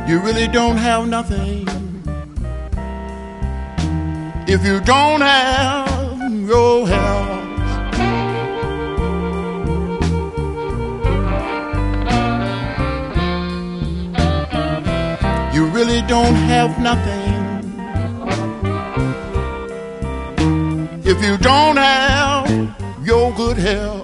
You really don't have nothing if you don't have your health. You really don't have nothing if you don't have your good health.